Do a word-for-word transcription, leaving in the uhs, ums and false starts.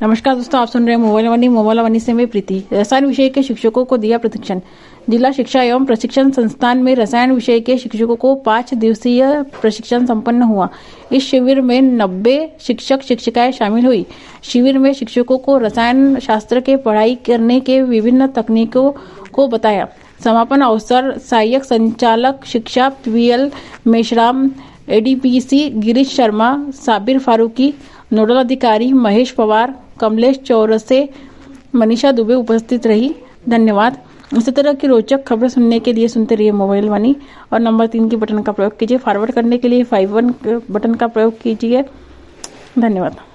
नमस्कार दोस्तों, आप सुन रहे हैं मोबाइल वाणी। मोबाइल वाणी से मैं प्रीति। रसायन विषय के शिक्षकों को दिया प्रशिक्षण। जिला शिक्षा एवं प्रशिक्षण संस्थान में रसायन विषय के शिक्षकों को पाँच दिवसीय प्रशिक्षण संपन्न हुआ। इस शिविर में नब्बे शिक्षक शिक्षिकाएं शामिल हुई। शिविर में शिक्षकों को रसायन शास्त्र के पढ़ाई करने के विभिन्न तकनीकों को बताया। समापन अवसर सहायक संचालक शिक्षा V L Meshram, ADPC Girish Sharma, Sabir Farooqui, nodal अधिकारी महेश पवार, कमलेश चौरसे, मनीषा दुबे उपस्थित रही। धन्यवाद। इसी तरह की रोचक खबरें सुनने के लिए सुनते रहिए मोबाइल वाणी और नंबर तीन की बटन का प्रयोग कीजिए। फॉरवर्ड करने के लिए फाइव वन बटन का प्रयोग कीजिए। धन्यवाद।